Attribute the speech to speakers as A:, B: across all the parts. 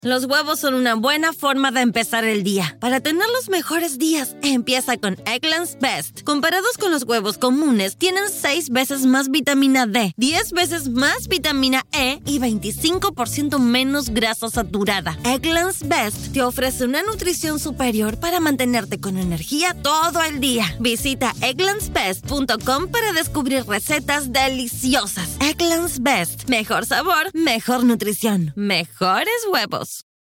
A: Los huevos son una buena forma de empezar el día. Para tener los mejores días, empieza con Eggland's Best. Comparados con los huevos comunes, tienen 6 veces más vitamina D, 10 veces más vitamina E y 25% menos grasa saturada. Eggland's Best te ofrece una nutrición superior para mantenerte con energía todo el día. Visita egglandsbest.com para descubrir recetas deliciosas. Eggland's Best. Mejor sabor, mejor nutrición, mejores huevos.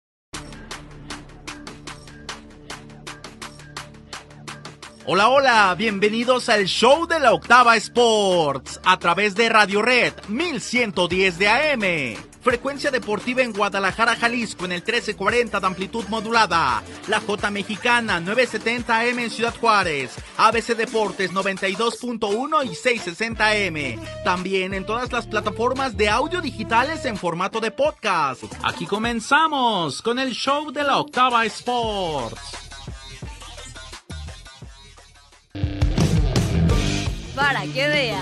B: Hola, hola, bienvenidos al show de la Octava Sports a través de Radio Red 1110 de AM. Frecuencia deportiva en Guadalajara, Jalisco en el 1340 de amplitud modulada. La J Mexicana 970 AM en Ciudad Juárez. ABC Deportes 92.1 y 660 AM. También en todas las plataformas de audio digitales en formato de podcast. Aquí comenzamos con el show de la Octava Sports.
A: Para que veas.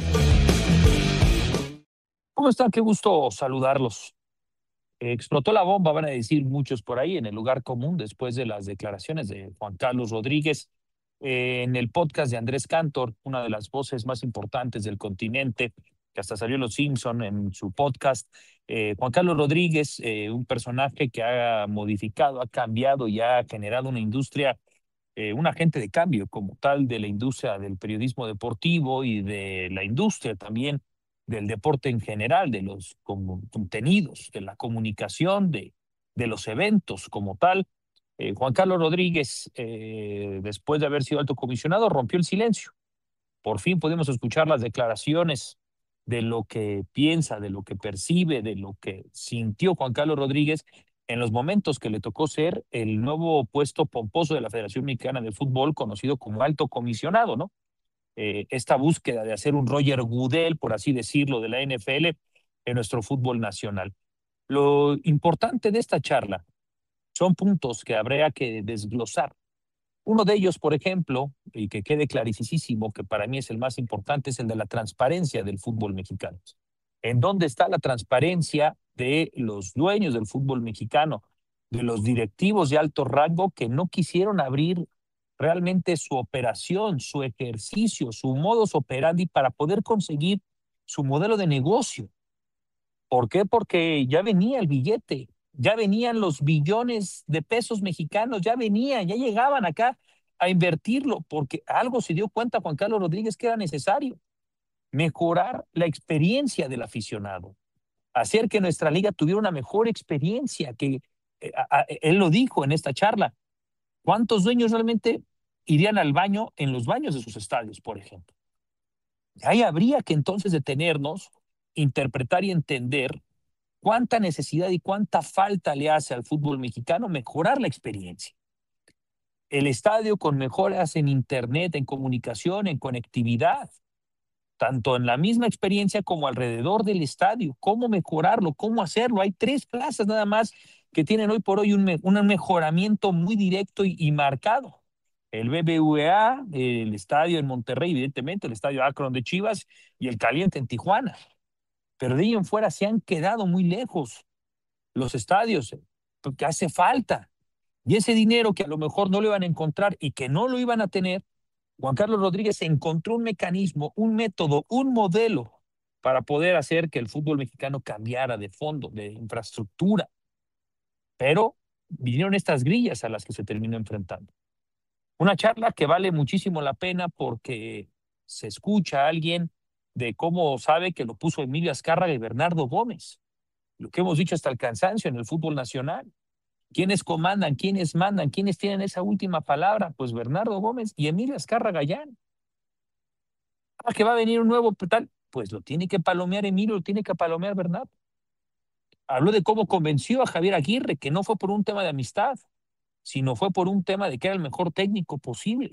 C: ¿Cómo están? Qué gusto saludarlos. Explotó la bomba, van a decir muchos por ahí, en el lugar común después de las declaraciones de Juan Carlos Rodríguez en el podcast de Andrés Cantor, una de las voces más importantes del continente, que hasta salió en Los Simpson en su podcast. Juan Carlos Rodríguez, un personaje que ha modificado, ha cambiado y ha generado una industria, un agente de cambio como tal de la industria del periodismo deportivo y de la industria también del deporte en general, de los contenidos, de la comunicación, de los eventos como tal. Juan Carlos Rodríguez, después de haber sido alto comisionado, rompió el silencio. Por fin podemos escuchar las declaraciones de lo que piensa, de lo que percibe, de lo que sintió Juan Carlos Rodríguez en los momentos que le tocó ser el nuevo puesto pomposo de la Federación Mexicana de Fútbol, conocido como alto comisionado, ¿no? Esta búsqueda de hacer un Roger Goodell, por así decirlo, de la NFL en nuestro fútbol nacional. Lo importante de esta charla son puntos que habría que desglosar. Uno de ellos, por ejemplo, y que quede clarísimo, que para mí es el más importante, es el de la transparencia del fútbol mexicano. ¿En dónde está la transparencia de los dueños del fútbol mexicano, de los directivos de alto rango que no quisieron abrir realmente su operación, su ejercicio, su modus operandi para poder conseguir su modelo de negocio? ¿Por qué? Porque ya venía el billete, ya venían los billones de pesos mexicanos, ya llegaban acá a invertirlo, porque algo se dio cuenta Juan Carlos Rodríguez que era necesario: mejorar la experiencia del aficionado, hacer que nuestra liga tuviera una mejor experiencia, que él lo dijo en esta charla. ¿Cuántos dueños realmente irían al baño en los baños de sus estadios, por ejemplo? Ahí habría que entonces detenernos, interpretar y entender cuánta necesidad y cuánta falta le hace al fútbol mexicano mejorar la experiencia. El estadio con mejoras en internet, en comunicación, en conectividad, tanto en la misma experiencia como alrededor del estadio. ¿Cómo mejorarlo? ¿Cómo hacerlo? Hay 3 plazas nada más que tienen hoy por hoy un mejoramiento muy directo y marcado. El BBVA, el estadio en Monterrey, evidentemente, el estadio Akron de Chivas y el Caliente en Tijuana. Pero de ahí en fuera se han quedado muy lejos los estadios, porque hace falta. Y ese dinero que a lo mejor no lo iban a encontrar y que no lo iban a tener, Juan Carlos Rodríguez encontró un mecanismo, un método, un modelo para poder hacer que el fútbol mexicano cambiara de fondo, de infraestructura. Pero vinieron estas grillas a las que se terminó enfrentando. Una charla que vale muchísimo la pena porque se escucha a alguien de cómo sabe que lo puso Emilio Azcárraga y Bernardo Gómez. Lo que hemos dicho hasta el cansancio en el fútbol nacional. ¿Quiénes comandan? ¿Quiénes mandan? ¿Quiénes tienen esa última palabra? Pues Bernardo Gómez y Emilio Azcárraga Gallán. Que va a venir un nuevo tal, pues lo tiene que palomear Emilio, lo tiene que palomear Bernardo. Habló de cómo convenció a Javier Aguirre, que no fue por un tema de amistad, sino fue por un tema de que era el mejor técnico posible.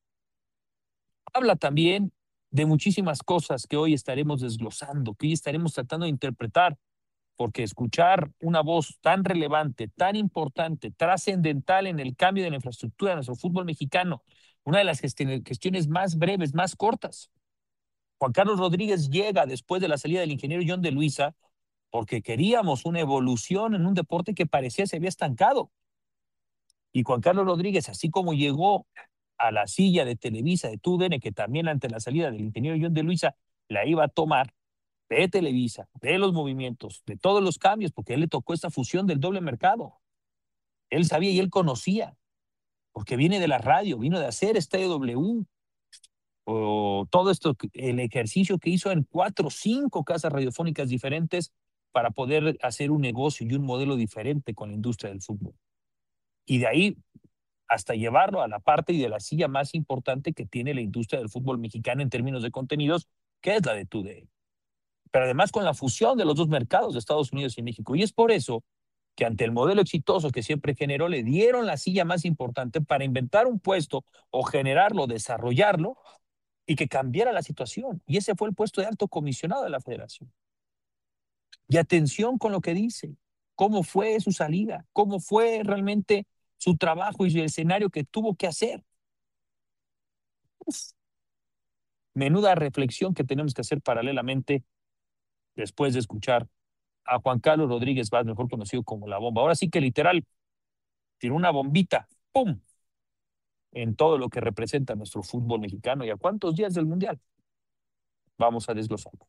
C: Habla también de muchísimas cosas que hoy estaremos desglosando, que hoy estaremos tratando de interpretar, porque escuchar una voz tan relevante, tan importante, trascendental en el cambio de la infraestructura de nuestro fútbol mexicano, una de las gestiones más breves, más cortas. Juan Carlos Rodríguez llega después de la salida del ingeniero John de Luisa porque queríamos una evolución en un deporte que parecía se había estancado. Y Juan Carlos Rodríguez, así como llegó a la silla de Televisa, de TUDN, que también ante la salida del ingeniero John de Luisa la iba a tomar, de Televisa, de los movimientos, de todos los cambios, porque a él le tocó esta fusión del doble mercado. Él sabía y él conocía, porque viene de la radio, vino de hacer Estadio W, o todo esto, el ejercicio que hizo en 4 o 5 casas radiofónicas diferentes para poder hacer un negocio y un modelo diferente con la industria del fútbol. Y de ahí hasta llevarlo a la parte y de la silla más importante que tiene la industria del fútbol mexicano en términos de contenidos, que es la de TUDN. Pero además con la fusión de los dos mercados de Estados Unidos y México. Y es por eso que ante el modelo exitoso que siempre generó, le dieron la silla más importante para inventar un puesto o generarlo, desarrollarlo y que cambiara la situación. Y ese fue el puesto de alto comisionado de la federación. Y atención con lo que dice, cómo fue su salida, cómo fue realmente su trabajo y el escenario que tuvo que hacer. Uf, menuda reflexión que tenemos que hacer paralelamente después de escuchar a Juan Carlos Rodríguez Vaz, mejor conocido como La Bomba. Ahora sí que literal, tiró una bombita, ¡pum!, en todo lo que representa nuestro fútbol mexicano. ¿Y a cuántos días del Mundial? Vamos a desglosarlo.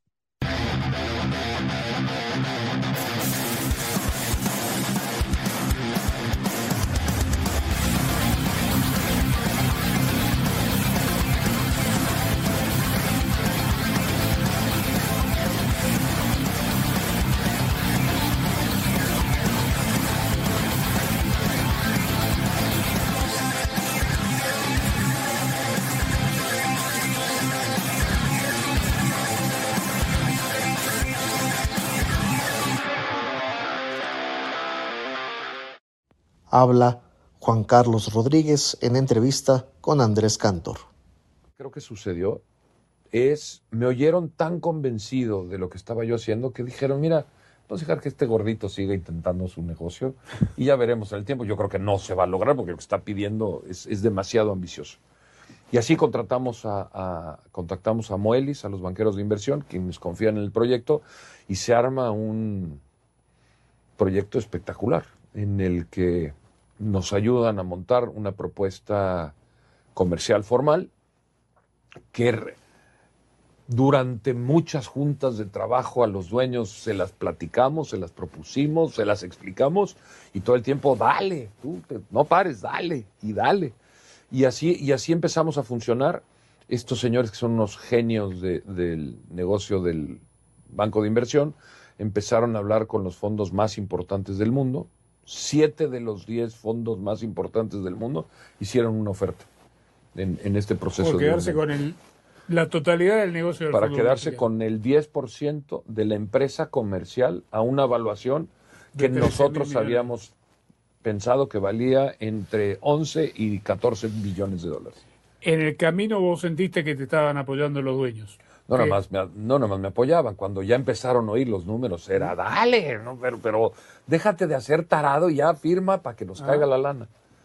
D: Habla Juan Carlos Rodríguez en entrevista con Andrés Cantor.
E: Creo que sucedió me oyeron tan convencido de lo que estaba yo haciendo que dijeron, mira, vamos a dejar que este gordito siga intentando su negocio y ya veremos en el tiempo. Yo creo que no se va a lograr porque lo que está pidiendo es demasiado ambicioso. Y así contactamos a Moelis, a los banqueros de inversión, quienes confían en el proyecto, y se arma un proyecto espectacular en el que nos ayudan a montar una propuesta comercial formal que durante muchas juntas de trabajo a los dueños se las platicamos, se las propusimos, se las explicamos y todo el tiempo, dale, tú no pares, dale y dale. Y así empezamos a funcionar. Estos señores que son unos genios del negocio del banco de inversión empezaron a hablar con los fondos más importantes del mundo. 7 de los 10 fondos más importantes del mundo hicieron una oferta en este proceso.
F: Por quedarse con la totalidad del negocio del
E: para
F: fútbol
E: quedarse
F: mexicano.
E: Con el 10% de la empresa comercial a una evaluación que nosotros habíamos pensado que valía entre 11 y 14 billones de dólares.
F: En el camino vos sentiste que te estaban apoyando los dueños.
E: No nomás me apoyaban. Cuando ya empezaron a oír los números, era dale, ¿no? pero déjate de hacer tarado y ya firma para que nos caiga la lana.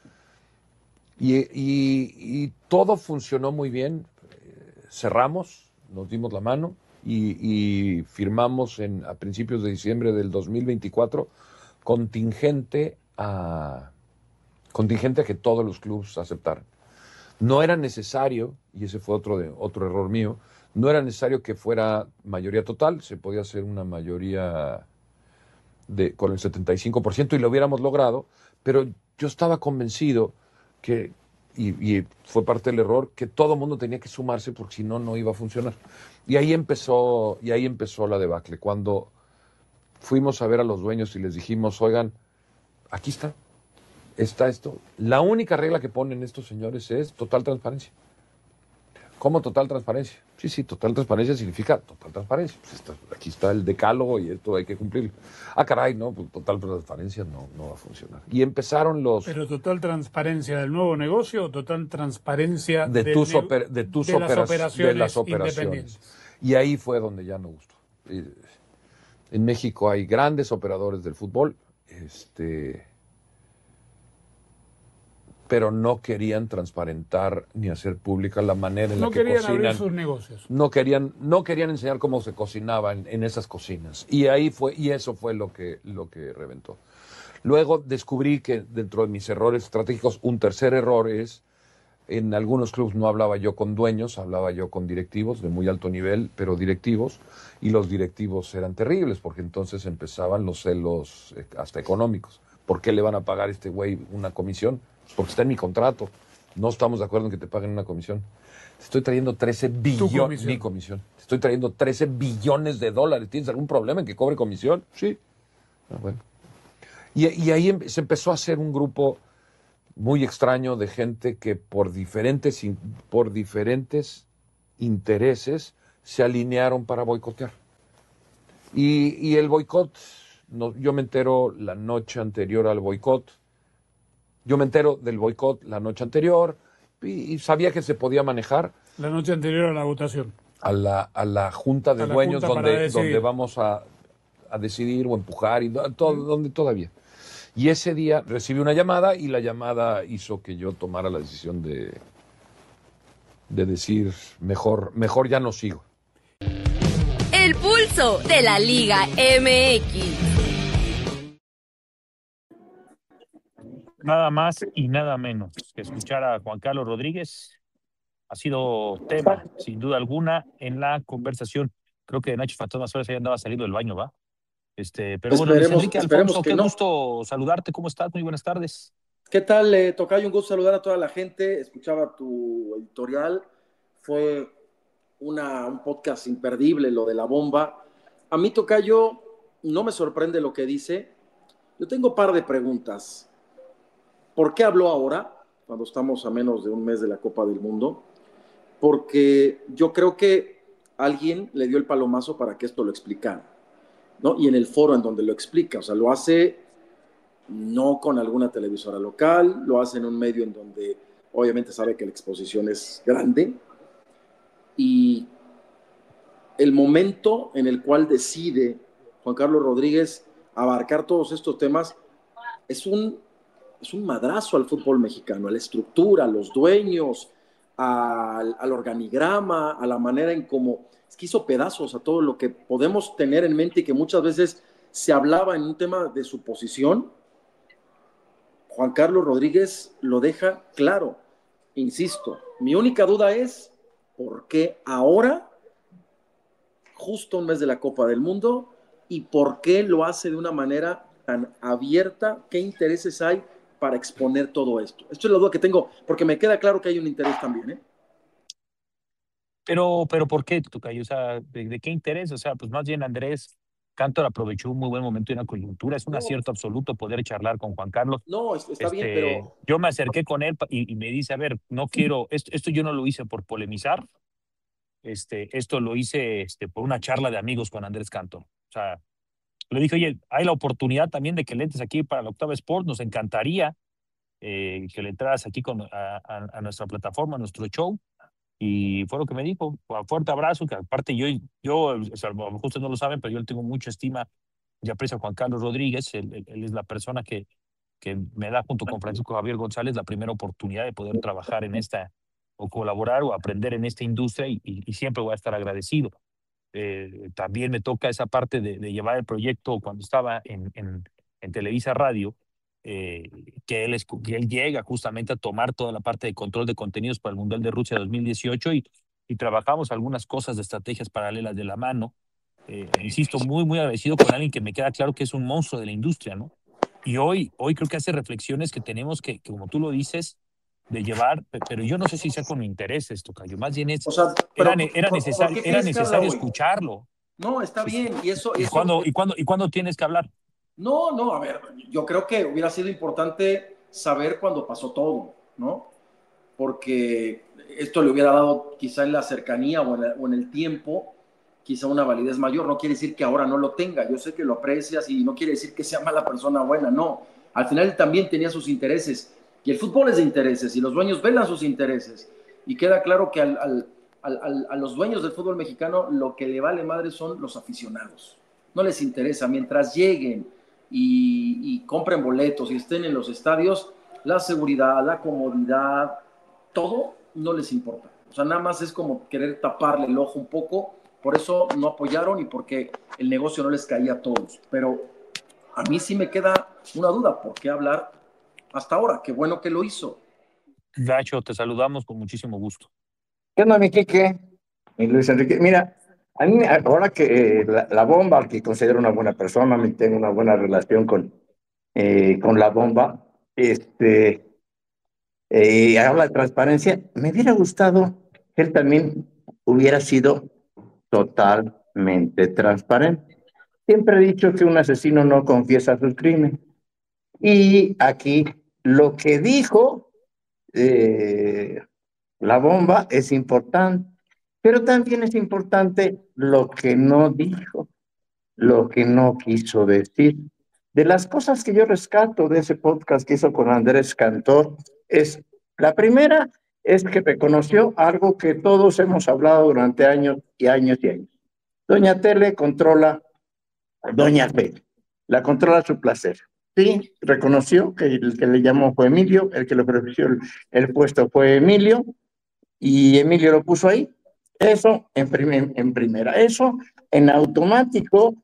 E: Y todo funcionó muy bien. Cerramos, nos dimos la mano y firmamos a principios de diciembre del 2024 contingente a que todos los clubes aceptaran. No era necesario, y ese fue otro error mío, no era necesario que fuera mayoría total, se podía hacer una mayoría con el 75% y lo hubiéramos logrado, pero yo estaba convencido que, y fue parte del error, que todo el mundo tenía que sumarse porque si no, no iba a funcionar. Y ahí empezó la debacle. Cuando fuimos a ver a los dueños y les dijimos, oigan, aquí está esto. La única regla que ponen estos señores es total transparencia. ¿Cómo total transparencia? Sí, total transparencia significa total transparencia. Pues aquí está el decálogo y esto hay que cumplirlo. Ah, caray, no, pues total transparencia no va a funcionar. Y empezaron
F: ¿Pero total transparencia del nuevo negocio o total transparencia
E: de las operaciones? Y ahí fue donde ya no gustó. En México hay grandes operadores del fútbol, pero no querían transparentar ni hacer pública la manera en la que cocinan.
F: No querían abrir sus negocios.
E: No querían enseñar cómo se cocinaba en esas cocinas. Y eso fue lo que reventó. Luego descubrí que dentro de mis errores estratégicos, un tercer error es, en algunos clubes no hablaba yo con dueños, hablaba yo con directivos de muy alto nivel, pero directivos, y los directivos eran terribles, porque entonces empezaban los celos hasta económicos. ¿Por qué le van a pagar a este güey una comisión? Pues porque está en mi contrato. No estamos de acuerdo en que te paguen una comisión. Te estoy trayendo 13 billones. Mi comisión. Te estoy trayendo 13 billones de dólares. ¿Tienes algún problema en que cobre comisión? Sí. Bueno. Y ahí se empezó a hacer un grupo muy extraño de gente que por diferentes intereses se alinearon para boicotear. Y el boicot, yo me entero la noche anterior al boicot. Yo me entero del boicot la noche anterior y sabía que se podía manejar.
F: La noche anterior a la votación.
E: A la junta de dueños donde vamos a decidir o empujar y donde todavía. Y ese día recibí una llamada y la llamada hizo que yo tomara la decisión de decir mejor ya no sigo.
G: El pulso de la Liga MX.
C: Nada más y nada menos que escuchar a Juan Carlos Rodríguez ha sido tema, sin duda alguna, en la conversación. Creo que Nacho Fantasma Suárez ya andaba saliendo del baño, ¿va? Pero bueno, Luis Enrique Alfonso, qué gusto saludarte. ¿Cómo estás? Muy buenas tardes.
H: ¿Qué tal, Tocayo? Un gusto saludar a toda la gente. Escuchaba tu editorial. Fue un podcast imperdible, lo de la bomba. A mí, Tocayo, no me sorprende lo que dice. Yo tengo un par de preguntas. ¿Por qué habló ahora, cuando estamos a menos de un mes de la Copa del Mundo? Porque yo creo que alguien le dio el palomazo para que esto lo explicara, ¿no? Y en el foro en donde lo explica, o sea, lo hace no con alguna televisora local, lo hace en un medio en donde obviamente sabe que la exposición es grande, y el momento en el cual decide Juan Carlos Rodríguez abarcar todos estos temas es un madrazo al fútbol mexicano, a la estructura, a los dueños, al organigrama, a la manera en cómo es que hizo pedazos a todo lo que podemos tener en mente y que muchas veces se hablaba en un tema de suposición. Juan Carlos Rodríguez lo deja claro. Insisto, mi única duda es ¿por qué ahora, justo un mes de la Copa del Mundo, y por qué lo hace de una manera tan abierta? ¿Qué intereses hay para exponer todo esto? Esto es la duda que tengo, porque me queda claro que hay un interés también, ¿eh?
C: Pero ¿por qué, Tocayo? O sea, ¿de qué interés? O sea, pues más bien Andrés Cantor aprovechó un muy buen momento y una coyuntura. Es un acierto absoluto poder charlar con Juan Carlos.
H: No, está bien, pero...
C: Yo me acerqué con él y me dice, a ver, no quiero... Esto yo no lo hice por polemizar. Esto lo hice por una charla de amigos con Andrés Cantor. O sea, le dije, oye, hay la oportunidad también de que le entres aquí para la Octava Sport. Nos encantaría que le entraras aquí a nuestra plataforma, a nuestro show. Y fue lo que me dijo. Fuerte abrazo, que aparte yo o sea, ustedes no lo saben, pero yo le tengo mucha estima y aprecio a Juan Carlos Rodríguez. Él es la persona que me da, junto con Francisco Javier González, la primera oportunidad de poder trabajar en esta, o colaborar o aprender en esta industria, y siempre voy a estar agradecido. También me toca esa parte de llevar el proyecto cuando estaba en Televisa Radio, que él llega justamente a tomar toda la parte de control de contenidos para el Mundial de Rusia 2018 y trabajamos algunas cosas de estrategias paralelas de la mano. Insisto, muy, muy agradecido con alguien que me queda claro que es un monstruo de la industria, ¿no? Y hoy creo que hace reflexiones que tenemos que, como tú lo dices, de llevar, pero yo no sé si sea con intereses, Tocayo. Más bien era necesario escucharlo.
H: No, está bien.
C: ¿Y cuándo tienes que hablar?
H: No, a ver, yo creo que hubiera sido importante saber cuándo pasó todo, ¿no? Porque esto le hubiera dado quizá en la cercanía o en el tiempo, quizá una validez mayor. No quiere decir que ahora no lo tenga. Yo sé que lo aprecias y no quiere decir que sea mala persona buena, no. Al final él también tenía sus intereses. Y el fútbol es de intereses y los dueños velan sus intereses. Y queda claro que a los dueños del fútbol mexicano lo que le vale madre son los aficionados. No les interesa. Mientras lleguen y compren boletos y estén en los estadios, la seguridad, la comodidad, todo no les importa. O sea, nada más es como querer taparle el ojo un poco, por eso no apoyaron y porque el negocio no les caía a todos. Pero a mí sí me queda una duda, ¿por qué hablar hasta ahora? Qué bueno que lo hizo.
C: Gacho, te saludamos con muchísimo gusto.
I: ¿Qué onda, mi Quique? Mi Luis Enrique. Mira, a mí, ahora que la bomba, al que considero una buena persona, me tengo una buena relación con la bomba, habla de transparencia, me hubiera gustado que él también hubiera sido totalmente transparente. Siempre he dicho que un asesino no confiesa sus crímenes. Y aquí lo que dijo la bomba es importante, pero también es importante lo que no dijo, lo que no quiso decir. De las cosas que yo rescato de ese podcast que hizo con Andrés Cantor, la primera es que reconoció algo que todos hemos hablado durante años y años y años. Doña Tele controla a Doña Fe, la controla a su placer. Sí, reconoció que el que le llamó fue Emilio, el que le ofreció el puesto fue Emilio, y Emilio lo puso ahí. Eso en primera. Eso en automático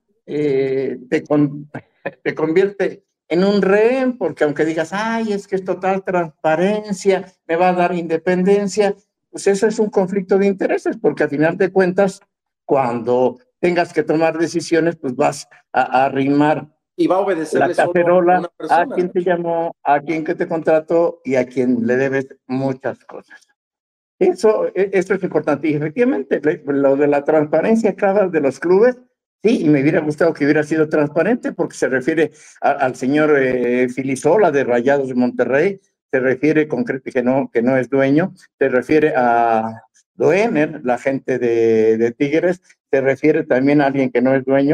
I: te convierte en un rehén, porque aunque digas, ay, es que es total transparencia, me va a dar independencia, pues eso es un conflicto de intereses, porque al final de cuentas, cuando tengas que tomar decisiones, pues vas a arrimar
H: y va a obedecerle
I: la
H: solo a
I: cacerola
H: una persona.
I: a quien te llamó, a quien que te contrató y a quien le debes muchas cosas. Eso es importante. Y efectivamente, lo de la transparencia cada de los clubes, sí, y me hubiera gustado que hubiera sido transparente porque se refiere al señor Filisola de Rayados de Monterrey, se refiere concretamente que no es dueño, se refiere a Doener, la gente de Tigres, se refiere también a alguien que no es dueño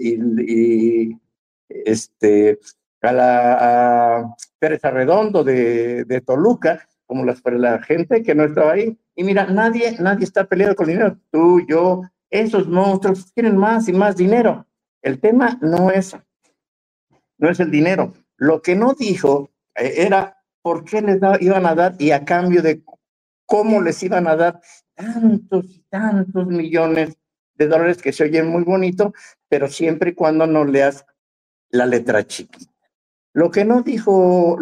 I: a Pérez Arredondo de Toluca, como la gente que no estaba ahí. Y mira, nadie está peleado con dinero. Tú, yo, esos monstruos quieren más y más dinero. El tema no es el dinero. Lo que no dijo era por qué les iban a dar y a cambio de cómo les iban a dar tantos y tantos millones de dólares que se oyen muy bonito, pero siempre y cuando no leas la letra chiquita. Lo que no dijo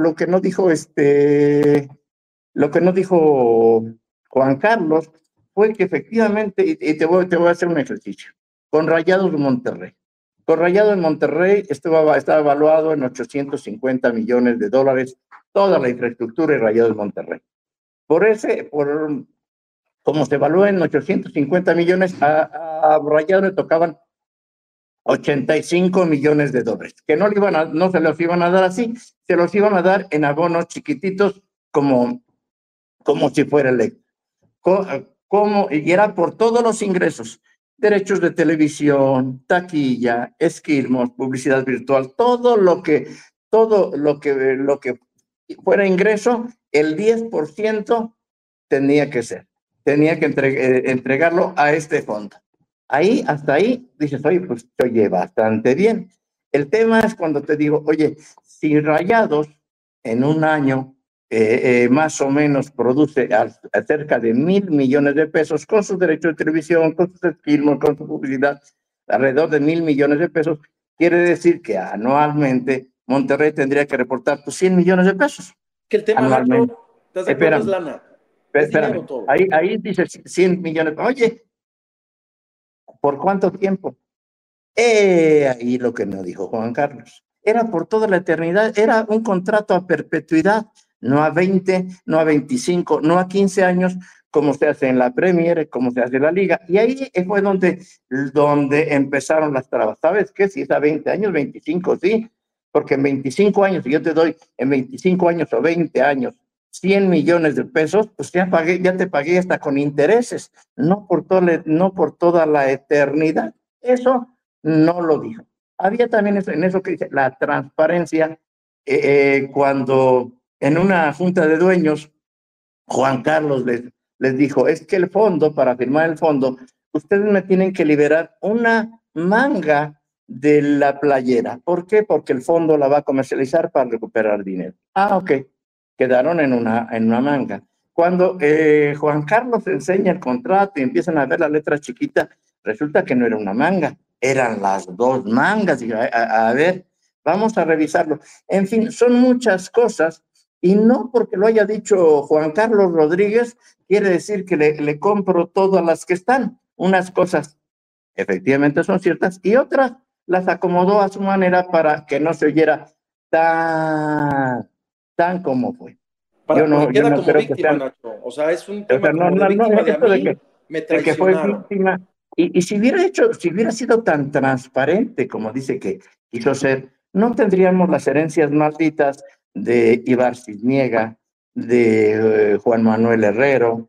I: Juan Carlos fue que efectivamente, y te voy a hacer un ejercicio, con Rayados de Monterrey. Con Rayados de Monterrey estaba evaluado en 850 millones de dólares toda la infraestructura de Rayados de Monterrey. Como se evalúa en 850 millones, a Rayados le tocaban 85 millones de dólares, que no se los iban a dar así, se los iban a dar en abonos chiquititos como si fuera electo. Y era por todos los ingresos, derechos de televisión, taquilla, esquilmos, publicidad virtual, todo lo que fuera ingreso, el 10% tenía que entregarlo a este fondo. Hasta ahí, dices, oye, pues se oye bastante bien. El tema es cuando te digo, oye, si Rayados en un año más o menos produce cerca de 1,000 millones de pesos con sus derechos de televisión, con sus esquilmos, con su publicidad, alrededor de 1,000 millones de pesos, quiere decir que anualmente Monterrey tendría que reportar 100 millones de pesos.
H: Que el tema
I: anualmente.
H: es lana. Es dinero todo.
I: Ahí dice 100 millones. Oye, ¿por cuánto tiempo? Ahí lo que no dijo Juan Carlos. Era por toda la eternidad, era un contrato a perpetuidad, no a 20, no a 25, no a 15 años, como se hace en la Premier, como se hace en la Liga. Y ahí fue donde empezaron las trabas. ¿Sabes qué? Si es a 20 años, 25, sí, porque en 25 años, si yo te doy en 25 años o 20 años 100 millones de pesos, pues ya te pagué hasta con intereses, no por toda la eternidad. Eso no lo dijo. Había también en eso que dice la transparencia, cuando en una junta de dueños, Juan Carlos les dijo, es que el fondo, para firmar el fondo, ustedes me tienen que liberar una manga de la playera. ¿Por qué? Porque el fondo la va a comercializar para recuperar dinero. Ok. quedaron en una manga. Cuando Juan Carlos enseña el contrato y empiezan a ver la letra chiquita, resulta que no era una manga, eran las 2 mangas. Y a ver, vamos a revisarlo. En fin, son muchas cosas, y no porque lo haya dicho Juan Carlos Rodríguez, quiere decir que le compro todas las que están. Unas cosas efectivamente son ciertas y otras las acomodó a su manera para que no se oyera tan como fue.
H: Yo no queda como
I: creo
H: víctima,
I: que sean,
H: Nacho. O sea, es un tema
I: no,
H: como de víctima de a
I: esto
H: mí, me
I: de que fue
H: traicionaron.
I: víctima. Y si hubiera sido tan transparente como dice que quiso ser, no tendríamos las herencias malditas de Ibar Cisniega, de Juan Manuel Herrero,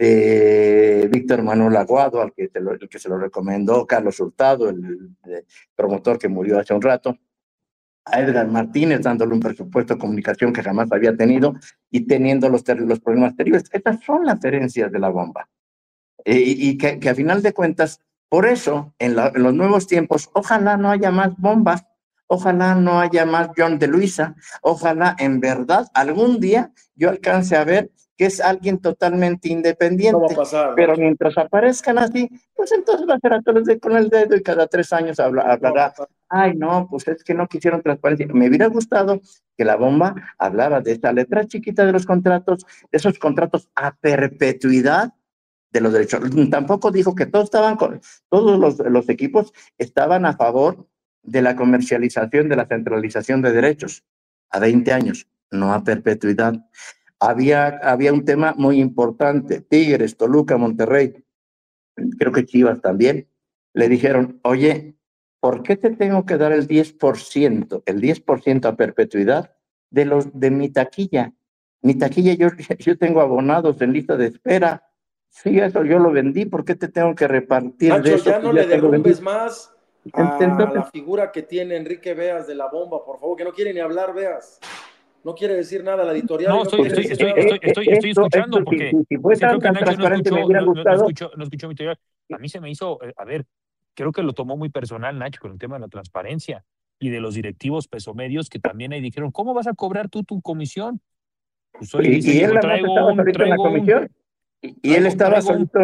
I: de Víctor Manuel Aguado, el que se lo recomendó Carlos Hurtado, el promotor que murió hace un rato, a Edgar Martínez dándole un presupuesto de comunicación que jamás había tenido y teniendo los problemas terribles. Estas son las herencias de la bomba. Y que a final de cuentas, por eso, en los nuevos tiempos, ojalá no haya más bombas, ojalá no haya más John de Luisa, ojalá en verdad algún día yo alcance a ver que es alguien totalmente independiente.
H: No va a pasar,
I: pero
H: Nacho.
I: mientras aparezcan así, pues entonces va a ser a todos con el dedo y cada 3 años hablará, ay no, pues es que no quisieron transparencia. Me hubiera gustado que la bomba hablara de esta letra chiquita de los contratos, de esos contratos a perpetuidad de los derechos. Tampoco dijo que todos los equipos estaban a favor de la comercialización, de la centralización de derechos a 20 años, no a perpetuidad. Había un tema muy importante, Tigres, Toluca, Monterrey, creo que Chivas también, le dijeron, oye, ¿por qué te tengo que dar el 10% a perpetuidad de mi taquilla? Mi taquilla, yo tengo abonados en lista de espera. Sí, eso yo lo vendí, ¿por qué te tengo que repartir
H: Nacho,
I: de eso?
H: ya no le derrumbes más a
I: Entonces,
H: la figura que tiene Enrique Veas de la bomba, por favor, que no quiere ni hablar, Veas. No quiere decir nada la editorial.
C: No, estoy escuchando porque
I: si fue
C: creo que
I: tan
C: Nacho
I: transparente, me hubiera gustado.
C: no escuchó mi teoría. A mí se me hizo, a ver, creo que lo tomó muy personal Nacho con el tema de la transparencia y de los directivos pesomedios que también ahí dijeron, ¿cómo vas a cobrar tú tu comisión? Pues oye,
I: Y él nada más estaba solito en la comisión. Y él estaba solito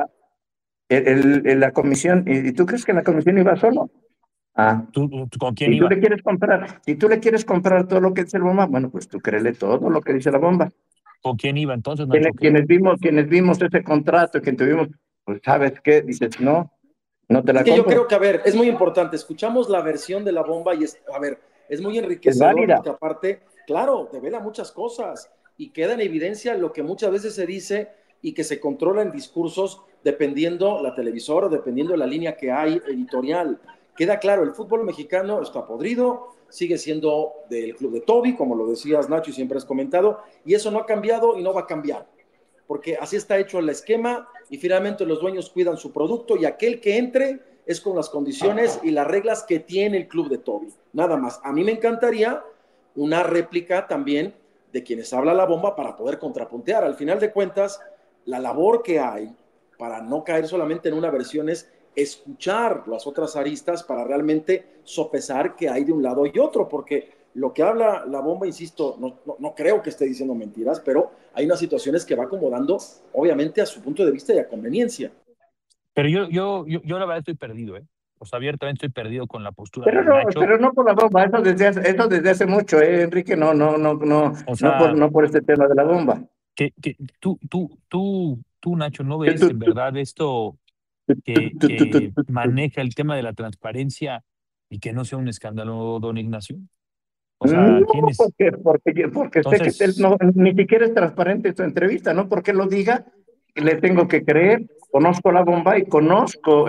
I: en la comisión. ¿Y tú crees que en la comisión iba solo?
C: ¿Tú con quién
I: si
C: iba?
I: Si tú le quieres comprar todo lo que dice la bomba, bueno, pues tú créele todo lo que dice la bomba.
C: ¿Con quién iba entonces, Nacho?
I: Quienes vimos ese contrato, quien tuvimos, pues ¿sabes qué? Dices, no te la compro.
H: Yo creo que, a ver, es muy importante. Escuchamos la versión de la bomba y es muy enriquecedor porque aparte, claro, devela muchas cosas y queda en evidencia lo que muchas veces se dice y que se controla en discursos dependiendo la televisora, dependiendo la línea que hay editorial. Queda claro, el fútbol mexicano está podrido, sigue siendo del club de Toby, como lo decías, Nacho, y siempre has comentado, y eso no ha cambiado y no va a cambiar, porque así está hecho el esquema y finalmente los dueños cuidan su producto y aquel que entre es con las condiciones y las reglas que tiene el club de Toby. Nada más. A mí me encantaría una réplica también de quienes habla la bomba para poder contrapuntear. Al final de cuentas, la labor que hay para no caer solamente en una versión es escuchar las otras aristas para realmente sopesar qué hay de un lado y otro, porque lo que habla la bomba, insisto, no creo que esté diciendo mentiras, pero hay unas situaciones que va acomodando, obviamente, a su punto de vista y a conveniencia.
C: Pero yo la verdad estoy perdido, O sea, abiertamente estoy perdido con la postura
I: de
C: Nacho.
I: Pero no por la bomba, eso desde hace mucho, Enrique, no por este tema de la bomba.
C: Que tú, Nacho, ¿no ves en verdad esto que maneja el tema de la transparencia y que no sea un escándalo, don Ignacio? O sea,
I: no,
C: ¿quién es?
I: porque entonces, sé que él ni siquiera es transparente en su entrevista, ¿no? Porque lo diga, le tengo que creer. Conozco la bomba y conozco,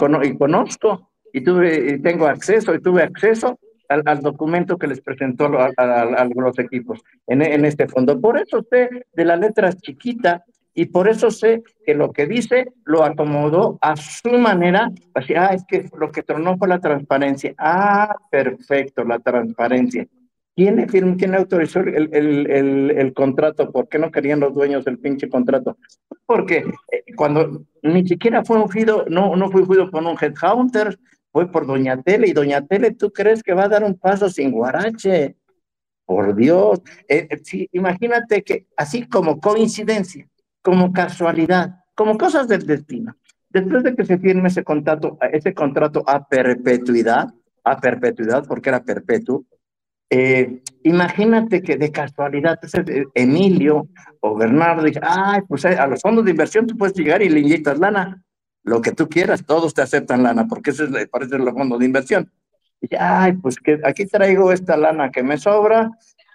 I: y tengo acceso, y tuve acceso al documento que les presentó a los equipos en este fondo. Por eso sé de la letra chiquita y por eso sé que lo que dice lo acomodó a su manera. Así, es que lo que tronó fue la transparencia. Perfecto, la transparencia. ¿Quién autorizó el contrato? ¿Por qué no querían los dueños el pinche contrato? Porque cuando ni siquiera fue ungido, no fue ungido por un headhunter, fue por Doña Tele, y Doña Tele, ¿tú crees que va a dar un paso sin guarache? por Dios. Sí, imagínate que así como coincidencia, como casualidad, como cosas del destino, después de que se firme ese contrato a perpetuidad, porque era perpetuo, imagínate que de casualidad Emilio o Bernardo dice, ay, pues a los fondos de inversión tú puedes llegar y le inyectas lana, lo que tú quieras, todos te aceptan lana, porque eso parece los fondos de inversión. Y dice, ay, pues que aquí traigo esta lana que me sobra,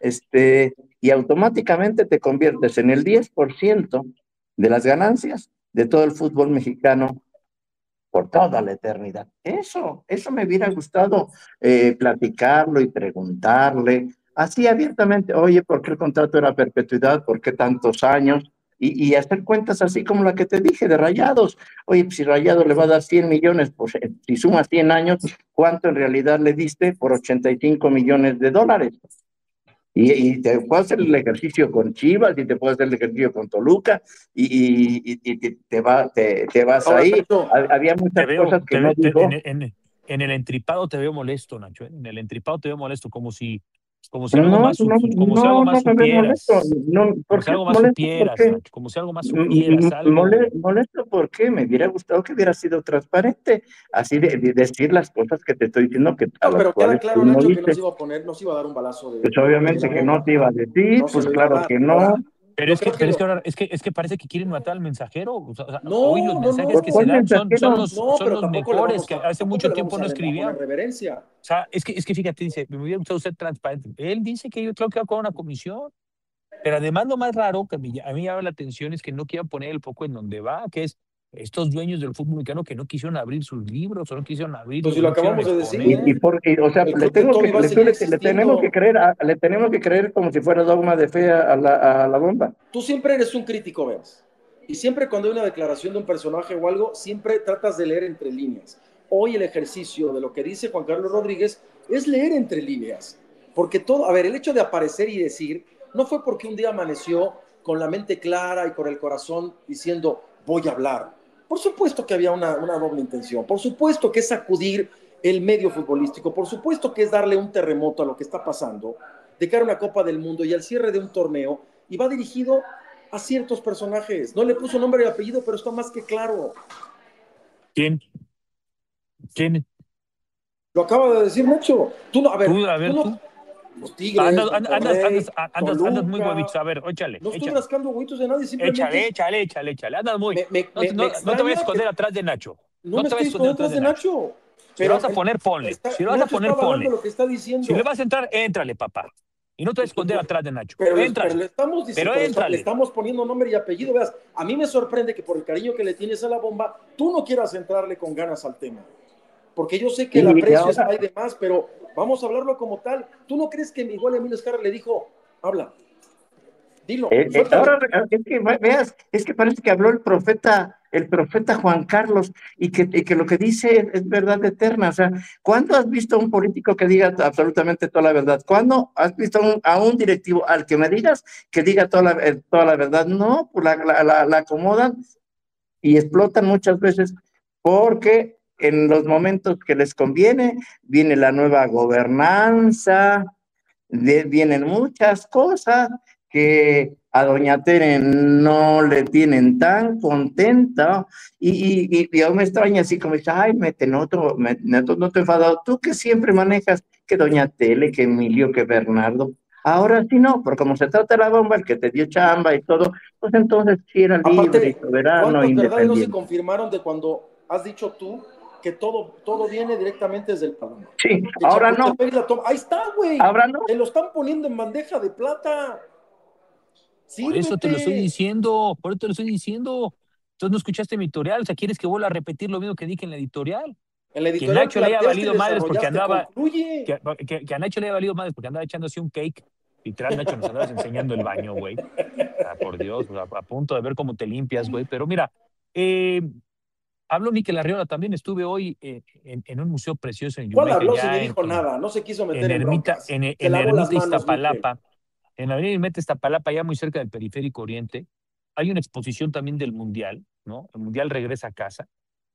I: y automáticamente te conviertes en el 10% de las ganancias de todo el fútbol mexicano por toda la eternidad. Eso me hubiera gustado platicarlo y preguntarle, así abiertamente, oye, ¿por qué el contrato era perpetuidad? ¿Por qué tantos años? Y hacer cuentas así como la que te dije de Rayados. Oye, pues si Rayados le va a dar 100 millones, pues si sumas 100 años, ¿cuánto en realidad le diste por 85 millones de dólares? Y te puedo hacer el ejercicio con Chivas y te puedo hacer el ejercicio con Toluca y te vas
H: Ahora,
I: ahí.
H: Nacho,
I: Había muchas cosas que no dijo.
C: En el entripado te veo molesto, Nacho. En el entripado te veo molesto, como si algo más,
I: No me ves molesto.
C: supieras.
I: No,
C: Como
I: ¿por
C: si
I: qué
C: algo más
I: molesto? ¿Por
C: supieras,
I: qué?
C: Nacho. Como si algo más supieras, algo.
I: Molesto porque me hubiera gustado que hubiera sido transparente, así de decir las cosas que te estoy diciendo que a
H: no,
I: las
H: pero queda
I: cuales
H: claro,
I: tú no
H: Nacho, que no
I: viste.
H: se iba a poner, no se iba a dar un balazo
I: Pues
H: de la
I: obviamente que no
H: bomba.
I: te iba a decir,
H: No se
I: pues
H: lo iba a
I: claro
H: dar.
I: que no.
H: Ahora,
C: Pero
H: yo
C: es que,
H: creo que
C: pero es que ahora es que parece que quieren matar al mensajero. Hoy los
H: no,
C: mensajes que se
I: ¿Cuál
C: dan
I: mensajero?
H: no,
C: son
H: pero
C: los mejores, que hace
H: tampoco
C: mucho
H: le
C: tiempo
H: vamos
C: no
H: a poner
C: escribían.
H: reverencia.
C: O sea, es que fíjate, dice, me hubiera gustado ser transparente. Él dice que yo creo que va con una comisión. Pero además lo más raro que a mí llama la atención es que no quieran poner el foco en donde va, que es estos dueños del fútbol mexicano que no quisieron abrir sus libros o no quisieron
H: Pues si
C: abrirlos,
H: lo
C: no quisieron
H: acabamos de decir,
C: exponer.
I: O sea,
H: el club de Toby va a seguir existiendo.
I: le tenemos que creer como si fuera dogma de fe a la bomba.
H: Tú siempre eres un crítico, ¿ves? Y siempre cuando hay una declaración de un personaje o algo, siempre tratas de leer entre líneas. Hoy el ejercicio de lo que dice Juan Carlos Rodríguez es leer entre líneas. Porque todo, a ver, el hecho de aparecer y decir, no fue porque un día amaneció con la mente clara y con el corazón diciendo, voy a hablar. Por supuesto que había una doble intención. Por supuesto que es sacudir el medio futbolístico. Por supuesto que es darle un terremoto a lo que está pasando de cara a una Copa del Mundo y al cierre de un torneo. Y va dirigido a ciertos personajes. No le puso nombre y apellido, pero está más que claro.
C: ¿Quién?
H: Lo acaba de decir Nacho. Tú no, a ver,
C: Tú.
H: no. Los Tigres,
C: Andas muy huevito. A ver, échale.
H: no estoy rascando huevitos de nadie, simplemente.
C: Échale. Andas muy. No te vayas a esconder atrás de Nacho.
H: No me estoy escondiendo atrás de Nacho.
C: Si lo vas a poner, ponle.
H: Nacho está avalando lo que está diciendo.
C: Si le vas a entrar, éntrale, papá. Y no te vayas a esconder atrás de Nacho.
H: Pero le estamos diciendo,
C: pero
H: le estamos poniendo nombre y apellido. Veas, a mí me sorprende que por el cariño que le tienes a la bomba, tú no quieras entrarle con ganas al tema. Porque yo sé que el aprecio está ahí de más, pero vamos a hablarlo como tal. ¿Tú no crees que igual Emilio Azcárraga le dijo, habla? Dilo.
I: Ahora es que parece que habló el profeta Juan Carlos y que lo que dice es verdad eterna. O sea, ¿cuándo has visto a un político que diga absolutamente toda la verdad? ¿Cuándo has visto a un directivo al que me digas que diga toda la verdad? No, pues la acomodan y explotan muchas veces porque en los momentos que les conviene viene la nueva gobernanza, vienen muchas cosas que a doña Tere no le tienen tan contenta y yo me extraña así como dice, ay, no te enfadado, tú que siempre manejas que doña Tere, que Emilio, que Bernardo, ahora sí no, porque como se trata de la bomba, el que te dio chamba y todo, pues entonces sí era libre y soberano,
H: ¿cuántas verdades no se
I: independiente?
H: confirmaron de cuando has dicho tú que todo viene directamente desde el Paloma?
I: Sí, ahora no.
H: Ahí está, güey.
I: Ahora no.
H: Te lo están poniendo en bandeja de plata.
C: Por eso te lo estoy diciendo. Entonces no escuchaste mi editorial. O sea, ¿quieres que vuelva a repetir lo mismo que dije en la editorial?
H: En la editorial
C: que Nacho le haya valido madres porque
H: andaba.
C: Que a Nacho le haya valido madres porque andaba echándose un cake. Literal, Nacho, nos andabas enseñando el baño, güey. Por Dios, a punto de ver cómo te limpias, güey. Pero mira, habló Mikel Arriola también. Estuve hoy en un museo precioso en
H: ¿Cuál
C: Yumeque.
H: habló si no dijo nada? No se quiso meter en broncas.
C: En Ermita Iztapalapa. En la avenida Ermita Iztapalapa, ya muy cerca del Periférico Oriente, hay una exposición también del Mundial, ¿no? El Mundial regresa a casa.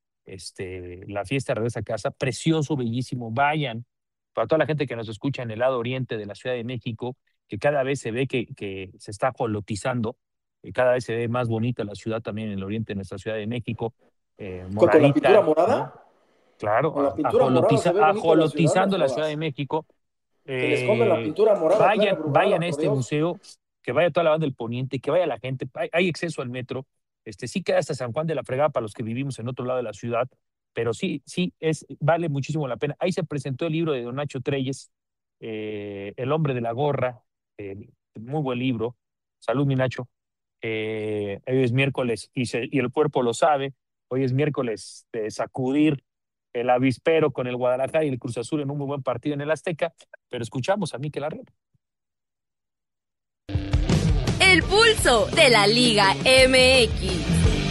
C: La fiesta regresa a casa. Precioso, bellísimo. Vayan. Para toda la gente que nos escucha en el lado oriente de la Ciudad de México, que cada vez se ve que se está colotizando, cada vez se ve más bonita la ciudad también en el oriente de nuestra Ciudad de México,
H: ¿Con la pintura
C: moradita,
H: morada?
C: ¿no? Claro,
H: Con la pintura morada se ve bonita la ciudad,
C: ajolotizando
H: no
C: la Ciudad de
H: jodas.
C: México.
H: Que le escondan la pintura morada, Clara
C: Vayan
H: Brugada,
C: a
H: por
C: este
H: Dios.
C: museo, que vaya toda la banda del Poniente, que vaya la gente, hay acceso al metro, sí queda hasta San Juan de la Fregada para los que vivimos en otro lado de la ciudad, pero sí, vale muchísimo la pena. Ahí se presentó el libro de don Nacho Treyes, El hombre de la gorra, muy buen libro. Salud, mi Nacho. Hoy es miércoles y el cuerpo lo sabe. Hoy es miércoles de sacudir el avispero con el Guadalajara y el Cruz Azul en un muy buen partido en el Azteca, pero escuchamos a Mikel Arriola.
G: El pulso de la Liga MX.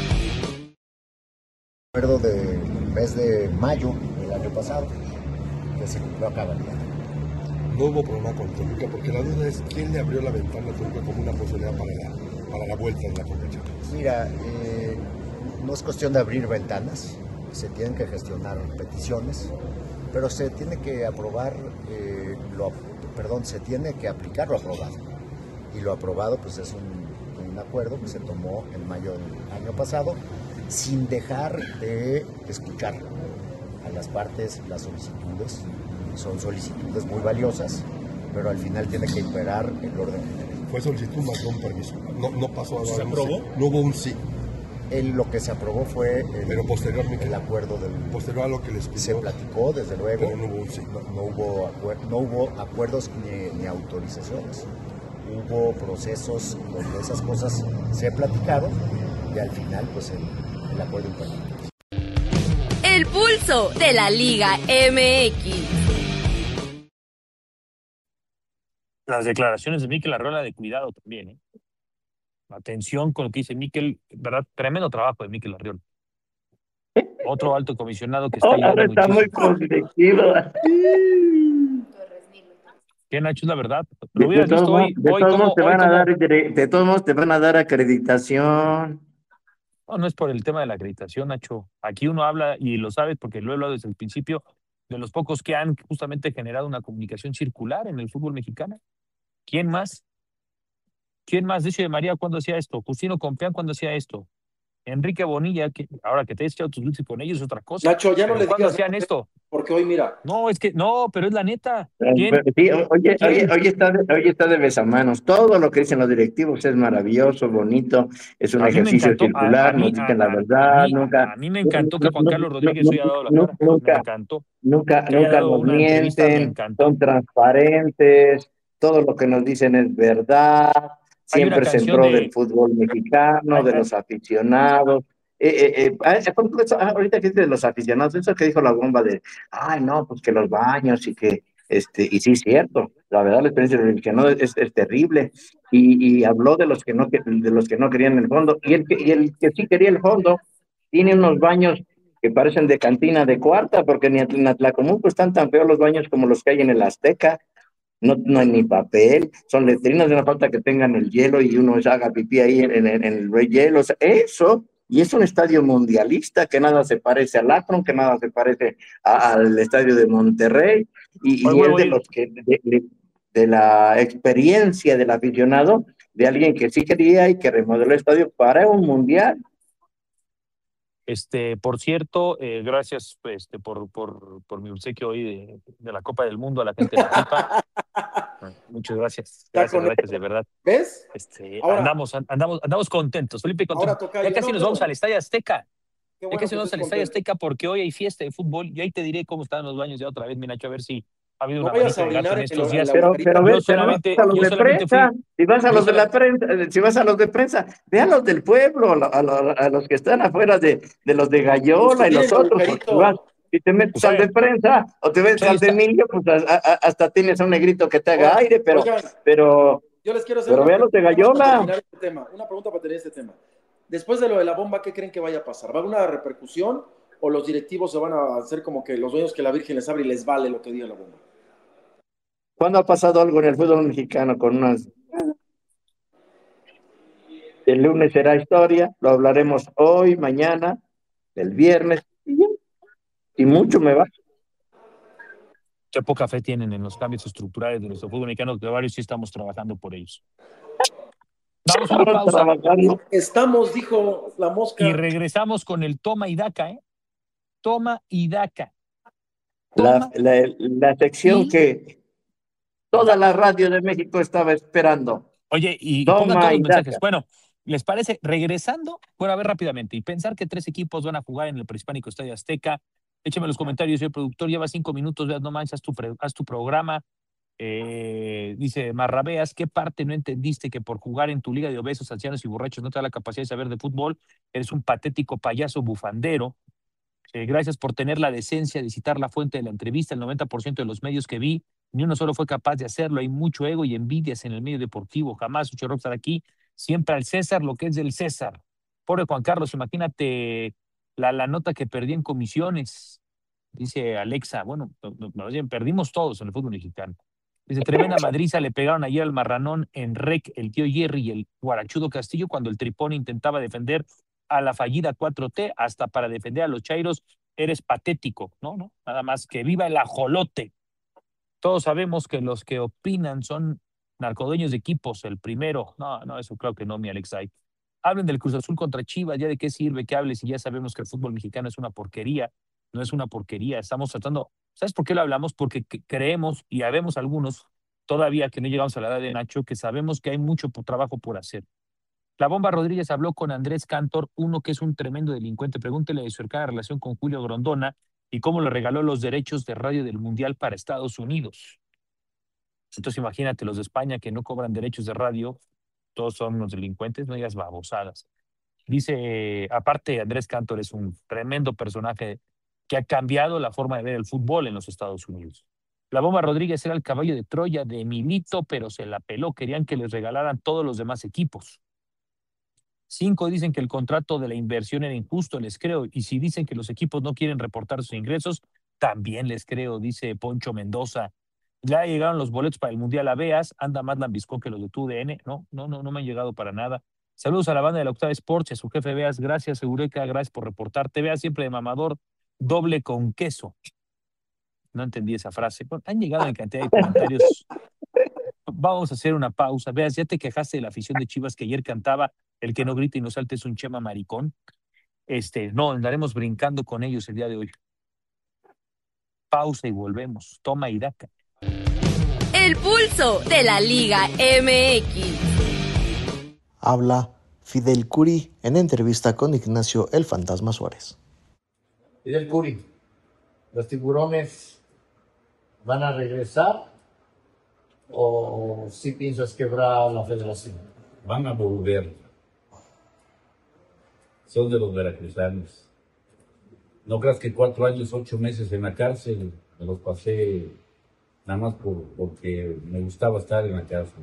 J: Recuerdo del mes de mayo del año pasado, que se cumplió a cabalidad.
K: No hubo problema con Toluca, porque la duda es quién le abrió la ventana a Toluca como una posibilidad para la vuelta de la Conca Champions.
J: Mira, no es cuestión de abrir ventanas, se tienen que gestionar peticiones, pero se tiene que aprobar, se tiene que aplicar lo aprobado. Y lo aprobado pues es un acuerdo que se tomó en mayo del año pasado, sin dejar de escuchar a las partes las solicitudes. Son solicitudes muy valiosas, pero al final tiene que imperar el orden general.
K: Fue solicitud más no un permiso, no pasó a
L: ¿Se aprobó?
K: No hubo un sí.
J: Lo que se aprobó fue
K: pero posteriormente
J: el acuerdo
K: posterior a lo que les pidió,
J: se platicó, desde luego,
K: pero no hubo un sí.
J: No hubo acuerdos ni autorizaciones. Hubo procesos donde esas cosas se platicaron y al final pues el acuerdo imperó.
G: El pulso de la Liga MX.
C: Las declaraciones de Mikel Arriola de cuidado también, ¿eh? Atención con lo que dice Mikel, ¿verdad? Tremendo trabajo de Mikel Arriola. Otro alto comisionado que está
I: Ahora está muy conflictivo.
C: ¿Qué, Nacho? Es la verdad. Lo hubieras visto hoy.
I: De todos modos te van a dar acreditación.
C: No es por el tema de la acreditación, Nacho. Aquí uno habla, y lo sabes porque lo he hablado desde el principio, de los pocos que han justamente generado una comunicación circular en el fútbol mexicano. ¿Quién más? ¿Quién más? Decio de María, ¿cuándo hacía esto? Justino Compeán, ¿cuándo hacía esto? Enrique Bonilla, que ahora que te he echado tus dulces con ellos es otra cosa.
H: Nacho, ya no le
C: ¿cuándo
H: digas
C: hacían esto?
H: Porque hoy, mira.
C: No, pero es la neta.
I: Sí, hoy está de besamanos. Todo lo que dicen los directivos es maravilloso, bonito, es un ejercicio circular, nos dicen la verdad.
C: A mí me encantó que Juan Carlos Rodríguez hoy haya dado la cara. Me encantó.
I: Nunca nos mienten, son transparentes, todo lo que nos dicen es verdad, siempre se entró del fútbol mexicano, de los aficionados. Ahorita que dice de los aficionados, eso que dijo la bomba de, no, pues que los baños y que, y sí es cierto, la verdad la experiencia del aficionado es terrible, y habló de los que no querían el fondo, y el que sí quería el fondo, tiene unos baños que parecen de cantina de cuarta, porque ni en Atlacomulco están tan feos los baños como los que hay en el Azteca. No hay ni papel, son letrinas, de una falta que tengan el hielo y uno haga pipí ahí en el hielo, o sea, eso, y es un estadio mundialista que nada se parece al Akron, que nada se parece al estadio de Monterrey, y es de los que, de la experiencia del aficionado, de alguien que sí quería y que remodeló el estadio para un mundial.
C: Por cierto, gracias por mi obsequio hoy de la Copa del Mundo a la gente de la FIFA. Muchas gracias. Gracias, de verdad.
H: ¿Ves?
C: Ahora, andamos contentos. Felipe, contentos. Ya casi nos vamos al Estadio Azteca. Ya casi nos vamos al Estadio Azteca porque hoy hay fiesta de fútbol y ahí te diré cómo están los baños ya otra vez, mi Nacho, a ver si ha habido una manita de gato en estos días.
I: Pero vas a los de prensa, si vas a los de la prensa, si vas a los de prensa, ve a los del pueblo, a los que están afuera de los de Gallola y los otros, si te metes al de prensa o te metes al de Emilio, pues hasta tienes a un negrito que te haga aire, pero
H: yo les quiero hacer
I: ve a los de Gallola.
H: Una pregunta para tener este tema. Después de lo de la bomba, ¿qué creen que vaya a pasar? ¿Va a haber una repercusión o los directivos se van a hacer como que los dueños que la Virgen les abre y les vale lo que diga la bomba?
I: ¿Cuándo ha pasado algo en el fútbol mexicano con unas... El lunes será historia, lo hablaremos hoy, mañana, el viernes, y mucho me va.
C: Qué poca fe tienen en los cambios estructurales de nuestro fútbol mexicano, que varios sí estamos trabajando por ellos. Vamos a una pausa.
H: Estamos, dijo la mosca.
C: Y regresamos con el toma y daca, ¿eh? Toma y daca.
I: La sección que toda la radio de México estaba esperando.
C: Oye, y pongan todos los mensajes.
I: Daca.
C: Bueno, ¿les parece? Regresando, bueno, a ver rápidamente, y pensar que 3 equipos van a jugar en el Prehispánico Estadio Azteca. Échame los comentarios, el productor lleva 5 minutos, veas, no manches, haz tu programa. Dice Marrabeas, ¿qué parte no entendiste que por jugar en tu liga de obesos, ancianos y borrachos no te da la capacidad de saber de fútbol? Eres un patético payaso bufandero. Gracias por tener la decencia de citar la fuente de la entrevista. El 90% de los medios que vi, ni uno solo fue capaz de hacerlo. Hay mucho ego y envidias en el medio deportivo. Jamás escuché rockstar aquí. Siempre al César lo que es del César. Pobre Juan Carlos, imagínate la nota que perdí en comisiones. Dice Alexa, bueno, perdimos todos en el fútbol mexicano. Dice, tremenda madriza le pegaron ayer al marranón en Rec, el tío Jerry y el guarachudo Castillo cuando el Tripón intentaba defender a la fallida 4T, hasta para defender a los chairos, eres patético, ¿no? Nada más que viva el ajolote. Todos sabemos que los que opinan son narcodueños de equipos, el primero. No, eso creo que no, mi Alexay. Hablen del Cruz Azul contra Chivas, ya de qué sirve que hables y ya sabemos que el fútbol mexicano es una porquería. No es una porquería, estamos tratando. ¿Sabes por qué lo hablamos? Porque creemos y habemos algunos todavía que no llegamos a la edad de Nacho, que sabemos que hay mucho trabajo por hacer. La Bomba Rodríguez habló con Andrés Cantor, uno que es un tremendo delincuente. Pregúntele de su cercana relación con Julio Grondona y cómo le regaló los derechos de radio del Mundial para Estados Unidos. Entonces imagínate, los de España que no cobran derechos de radio, todos son unos delincuentes, no digas babosadas. Dice, aparte Andrés Cantor es un tremendo personaje que ha cambiado la forma de ver el fútbol en los Estados Unidos. La Bomba Rodríguez era el caballo de Troya de Milito, pero se la peló. Querían que les regalaran todos los demás equipos. 5 dicen que el contrato de la inversión era injusto, les creo. Y si dicen que los equipos no quieren reportar sus ingresos, también les creo, dice Poncho Mendoza. Ya llegaron los boletos para el Mundial Aveas, anda más lambiscón que los de TUDN. No me han llegado para nada. Saludos a la banda de la Octava Sports, a su jefe Veas, gracias Eureka, gracias por reportarte. Veas siempre de mamador, doble con queso. No entendí esa frase. Bueno, han llegado en cantidad de comentarios. Vamos a hacer una pausa. Veas, ya te quejaste de la afición de Chivas que ayer cantaba el que no grita y no salte es un chema maricón. No, andaremos brincando con ellos el día de hoy. Pausa y volvemos. Toma y daca.
G: El pulso de la Liga MX.
D: Habla Fidel Curi en entrevista con Ignacio El Fantasma Suárez.
L: Fidel Curi, ¿los tiburones van a regresar o si piensas quebrar la federación?
M: Van a volver. Son de los veracruzanos. No creas que 4 años, 8 meses en la cárcel me los pasé nada más porque me gustaba estar en la cárcel.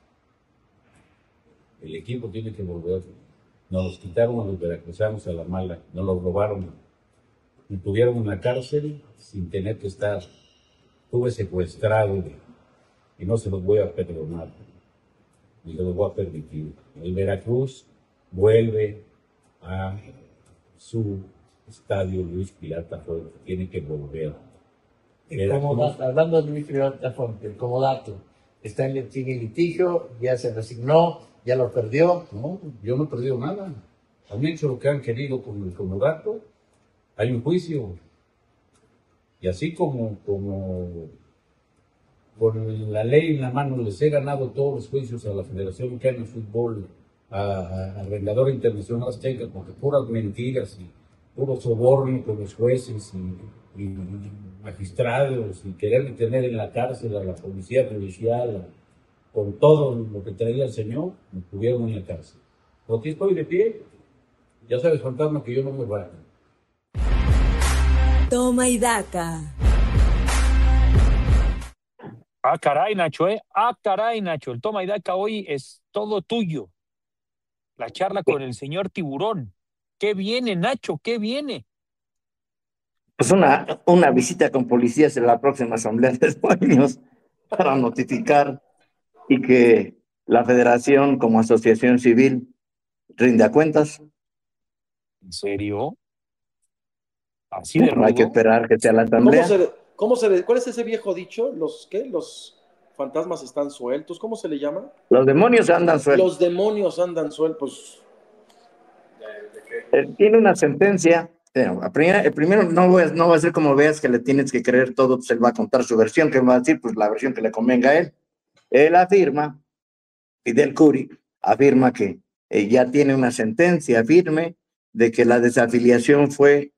M: El equipo tiene que volver. Nos los quitaron a los veracruzanos a la mala, nos los robaron. Me tuvieron en la cárcel sin tener que estar. Estuve secuestrado y no se los voy a perdonar, ni se los voy a permitir. El Veracruz vuelve a su estadio Luis Pirata Fuente, tiene que volver.
L: Hablando de Luis Pirata Fuente, como dato, está en litigio, ya se resignó, ya lo perdió.
M: No, yo no he perdido nada. Han hecho lo que han querido con el gato. Hay un juicio. Y así como con la ley en la mano les he ganado todos los juicios a la Federación Mexicana de Fútbol, al Vengador Internacional Azteca, porque puras mentiras y puro soborno con los jueces y magistrados y querer tener en la cárcel a la policía judicial, con todo lo que traía el señor, me tuvieron en la cárcel. Porque estoy de pie, ya sabes, fantasma, que yo no me voy.
G: Toma y daca.
C: Ah, caray, Nacho, caray, Nacho. El toma y daca hoy es todo tuyo. La charla con el señor Tiburón. ¿Qué viene, Nacho? ¿Qué viene?
I: Pues una visita con policías en la próxima asamblea de dueños para notificar y que la federación como asociación civil rinda cuentas.
C: ¿En serio? ¿Así de rudo?
I: Hay que esperar que sea la asamblea.
H: ¿Cuál es ese viejo dicho? Los fantasmas están sueltos, ¿cómo se le llama?
I: Los demonios andan sueltos.
H: Los demonios andan sueltos.
I: Tiene una sentencia. El primero no va a ser como veas que le tienes que creer todo, pues él va a contar su versión, que va a decir, pues la versión que le convenga a él. Él afirma, Fidel Curi afirma que ya tiene una sentencia firme de que la desafiliación fue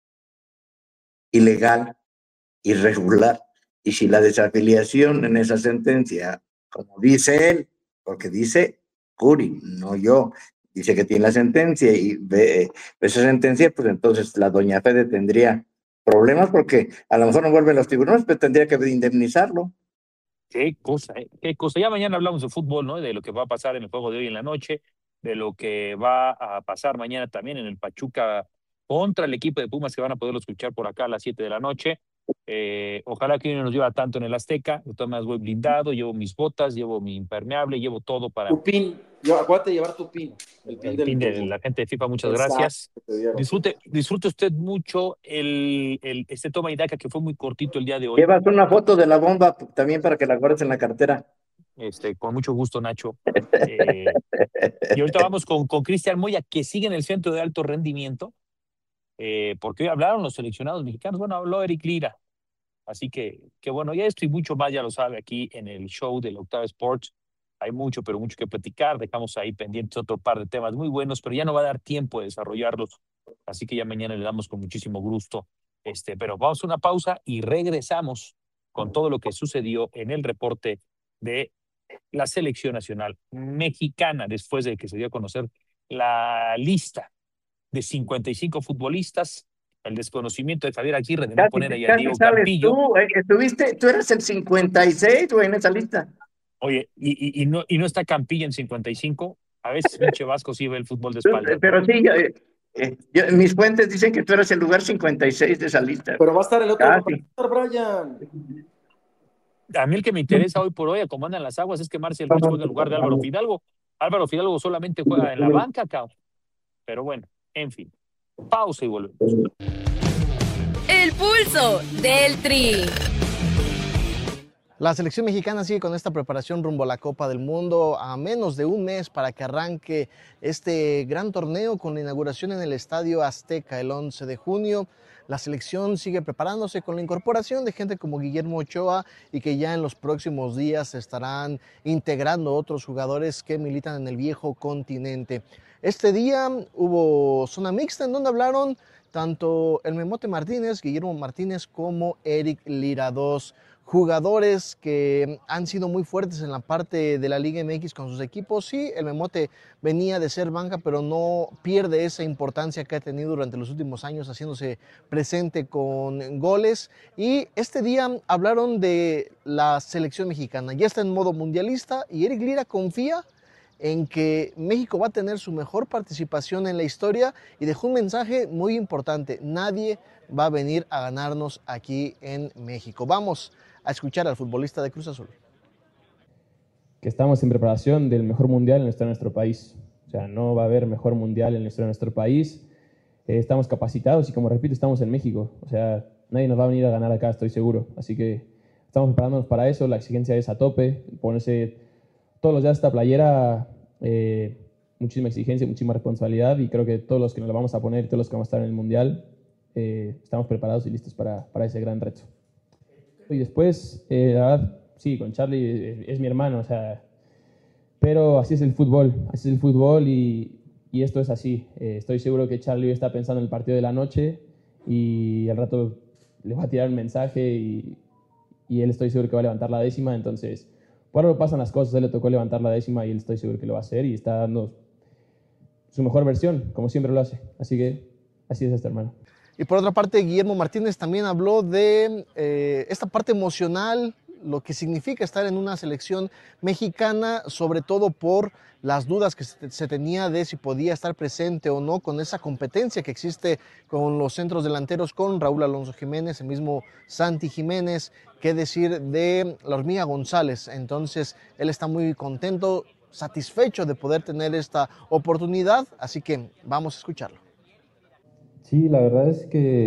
I: ilegal, irregular, y si la desafiliación en esa sentencia, como dice él, porque dice Curi, no yo, dice que tiene la sentencia y ve esa sentencia, pues entonces la doña Fede tendría problemas porque a lo mejor no vuelve a los tiburones, pero tendría que indemnizarlo.
C: Qué cosa, qué cosa. Ya mañana hablamos de fútbol, ¿no? De lo que va a pasar en el juego de hoy en la noche, de lo que va a pasar mañana también en el Pachuca contra el equipo de Pumas, que van a poderlo escuchar por acá a las 7 de la noche. Ojalá que no nos lleva tanto en el Azteca. De todas maneras voy blindado, llevo mis botas, llevo mi impermeable, llevo todo para...
H: Tu pin, acuérdate de llevar tu pin. El
C: pin de la gente de FIFA, muchas gracias. Disfrute usted mucho este toma y daca que fue muy cortito el día de hoy.
I: Llevas una foto de la bomba también para que la guardes en la cartera.
C: Con mucho gusto, Nacho. Y ahorita vamos con Cristian Moya, que sigue en el centro de alto rendimiento, porque hoy hablaron los seleccionados mexicanos. Bueno, habló Eric Lira. Así que bueno, ya esto y mucho más ya lo sabe aquí en el show de la Octava Sports. Hay mucho, pero mucho que platicar. Dejamos ahí pendientes otro par de temas muy buenos, pero ya no va a dar tiempo de desarrollarlos. Así que ya mañana le damos con muchísimo gusto. Pero vamos a una pausa y regresamos con todo lo que sucedió en el reporte de la selección nacional mexicana después de que se dio a conocer la lista de 55 futbolistas, el desconocimiento de Javier Aguirre de no poner ahí a Diego Campillo.
I: Tú eres el 56, güey, en esa lista.
C: Oye, y no está Campillo en 55. A veces pinche Vasco sí ve el fútbol de espaldas.
I: Pero sí, mis fuentes dicen que tú eres el lugar 56 de esa lista.
H: Pero va a estar el otro, Brian.
C: A mí el que me interesa hoy por hoy, a cómo andan las aguas, es que Marcel Ruiz juega en lugar de Álvaro Fidalgo. Álvaro Fidalgo solamente juega en la banca, cabrón. Pero bueno, en fin. Pausa y volvemos.
G: El pulso del Tri.
D: La selección mexicana sigue con esta preparación rumbo a la Copa del Mundo a menos de un mes para que arranque este gran torneo con la inauguración en el Estadio Azteca el 11 de junio. La selección sigue preparándose con la incorporación de gente como Guillermo Ochoa y que ya en los próximos días se estarán integrando otros jugadores que militan en el viejo continente. Este día hubo zona mixta en donde hablaron tanto el Memote Martínez, Guillermo Martínez, como Eric Lira, dos jugadores que han sido muy fuertes en la parte de la Liga MX con sus equipos. Sí, el Memote venía de ser banca, pero no pierde esa importancia que ha tenido durante los últimos años, haciéndose presente con goles. Y este día hablaron de la selección mexicana. Ya está en modo mundialista y Eric Lira confía en que México va a tener su mejor participación en la historia y dejó un mensaje muy importante: nadie va a venir a ganarnos aquí en México. Vamos a escuchar al futbolista de Cruz Azul.
N: Que estamos en preparación del mejor mundial en la historia de nuestro país. O sea, no va a haber mejor mundial en la historia de nuestro país. Estamos capacitados y, como repito, estamos en México. O sea, nadie nos va a venir a ganar acá, estoy seguro. Así que estamos preparándonos para eso. La exigencia es a tope. Ponerse todos los días esta playera, muchísima exigencia, muchísima responsabilidad, y creo que todos los que nos la vamos a poner, todos los que vamos a estar en el mundial, estamos preparados y listos para ese gran reto. Y después, la verdad, sí, con Charlie es mi hermano, o sea, pero así es el fútbol y esto es así. Estoy seguro que Charlie está pensando en el partido de la noche y al rato le va a tirar un mensaje y él, estoy seguro que va a levantar la décima. Entonces, por algo pasan las cosas. Él le tocó levantar la décima y él, estoy seguro que lo va a hacer y está dando su mejor versión, como siempre lo hace. Así que así es este hermano.
D: Y por otra parte, Guillermo Martínez también habló de esta parte emocional, lo que significa estar en una selección mexicana, sobre todo por las dudas que se tenía de si podía estar presente o no con esa competencia que existe con los centros delanteros, con Raúl Alonso Jiménez, el mismo Santi Jiménez, qué decir de la Hormiga González. Entonces, él está muy contento, satisfecho de poder tener esta oportunidad, así que vamos a escucharlo.
N: Sí, la verdad es que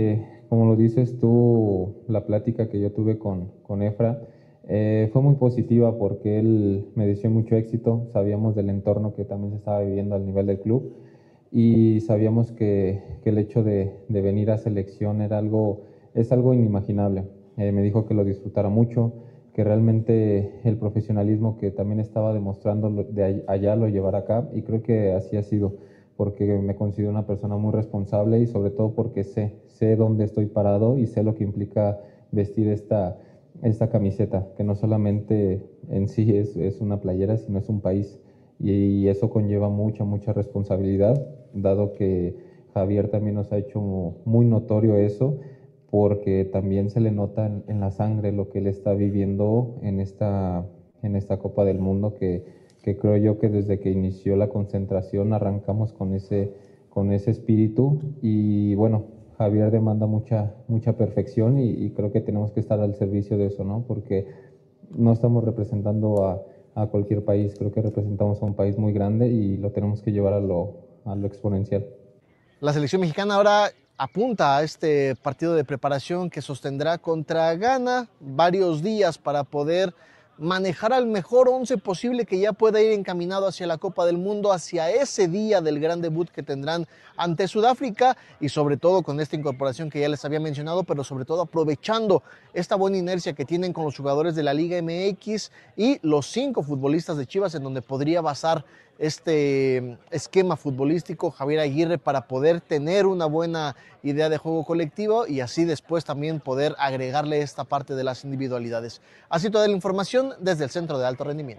N: como lo dices tú, la plática que yo tuve con Efra fue muy positiva porque él me deseó mucho éxito. Sabíamos del entorno que también se estaba viviendo al nivel del club y sabíamos que el hecho de venir a selección es algo inimaginable. Me dijo que lo disfrutara mucho, que realmente el profesionalismo que también estaba demostrando de allá lo llevara acá, y creo que así ha sido, porque me considero una persona muy responsable y sobre todo porque sé dónde estoy parado y sé lo que implica vestir esta camiseta, que no solamente en sí es una playera, sino es un país, y eso conlleva mucha responsabilidad, dado que Javier también nos ha hecho muy notorio eso, porque también se le nota en la sangre lo que él está viviendo en esta Copa del Mundo, que creo yo que desde que inició la concentración arrancamos con ese espíritu, y bueno, Javier demanda mucha perfección y creo que tenemos que estar al servicio de eso, ¿no? Porque no estamos representando a cualquier país, creo que representamos a un país muy grande y lo tenemos que llevar a lo exponencial.
D: La selección mexicana ahora apunta a este partido de preparación que sostendrá contra Ghana varios días para poder manejar al mejor 11 posible que ya pueda ir encaminado hacia la Copa del Mundo, hacia ese día del gran debut que tendrán ante Sudáfrica, y sobre todo con esta incorporación que ya les había mencionado, pero sobre todo aprovechando esta buena inercia que tienen con los jugadores de la Liga MX y los 5 futbolistas de Chivas, en donde podría basar este esquema futbolístico Javier Aguirre para poder tener una buena idea de juego colectivo y así después también poder agregarle esta parte de las individualidades. Así toda la información desde el Centro de Alto Rendimiento.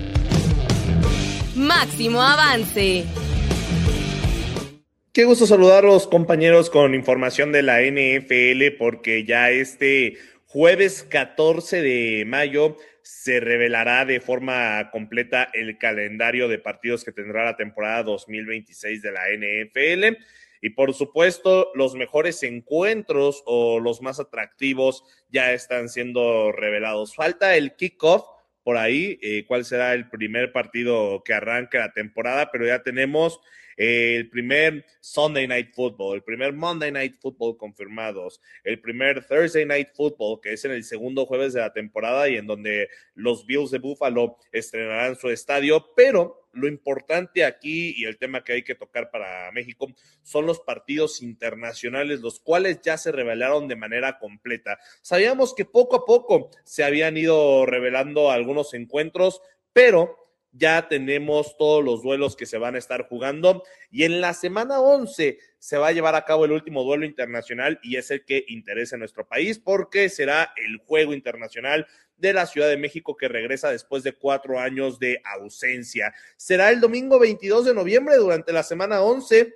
G: Máximo avance.
O: Qué gusto saludarlos, compañeros, con información de la NFL, porque ya este jueves 14 de mayo se revelará de forma completa el calendario de partidos que tendrá la temporada 2026 de la NFL. Y por supuesto, los mejores encuentros o los más atractivos ya están siendo revelados. Falta el kickoff por ahí, cuál será el primer partido que arranque la temporada, pero ya tenemos el primer Sunday Night Football, el primer Monday Night Football confirmados, el primer Thursday Night Football, que es en el segundo jueves de la temporada y en donde los Bills de Buffalo estrenarán su estadio, pero lo importante aquí y el tema que hay que tocar para México son los partidos internacionales, los cuales ya se revelaron de manera completa. Sabíamos que poco a poco se habían ido revelando algunos encuentros, pero ya tenemos todos los duelos que se van a estar jugando y en la semana 11 se va a llevar a cabo el último duelo internacional y es el que interesa a nuestro país porque será el juego internacional de la Ciudad de México que regresa después de 4 años de ausencia. Será el domingo 22 de noviembre durante la semana 11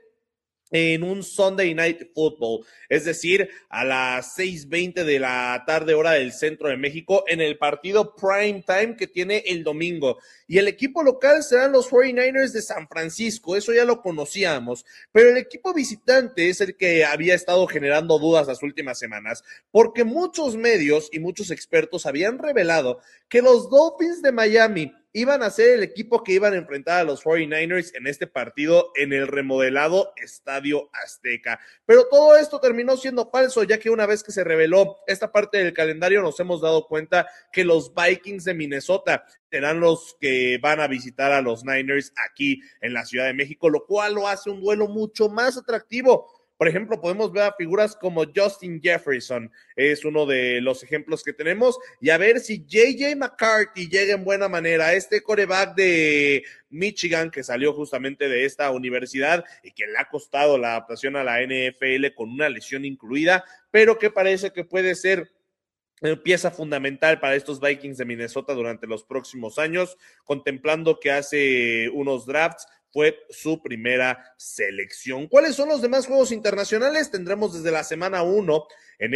O: en un Sunday Night Football, es decir, a las 6:20 de la tarde hora del centro de México en el partido prime time que tiene el domingo. Y el equipo local serán los 49ers de San Francisco, eso ya lo conocíamos, pero el equipo visitante es el que había estado generando dudas las últimas semanas, porque muchos medios y muchos expertos habían revelado que los Dolphins de Miami iban a ser el equipo que iban a enfrentar a los 49ers en este partido en el remodelado Estadio Azteca. Pero todo esto terminó siendo falso, ya que una vez que se reveló esta parte del calendario nos hemos dado cuenta que los Vikings de Minnesota serán los que van a visitar a los Niners aquí en la Ciudad de México, lo cual lo hace un duelo mucho más atractivo. Por ejemplo, podemos ver a figuras como Justin Jefferson, es uno de los ejemplos que tenemos, y a ver si J.J. McCarthy llega en buena manera, este quarterback de Michigan que salió justamente de esta universidad y que le ha costado la adaptación a la NFL con una lesión incluida, pero que parece que puede ser pieza fundamental para estos Vikings de Minnesota durante los próximos años, contemplando que hace unos drafts fue su primera selección. ¿Cuáles son los demás juegos internacionales? Tendremos desde la semana 1, en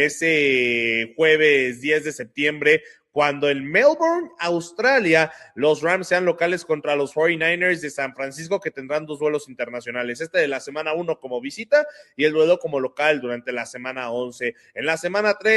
O: ese jueves 10 de septiembre, cuando en Melbourne, Australia, los Rams sean locales contra los 49ers de San Francisco, que tendrán 2 duelos internacionales. Este de la semana 1 como visita y el duelo como local durante la semana 11. En la semana 3,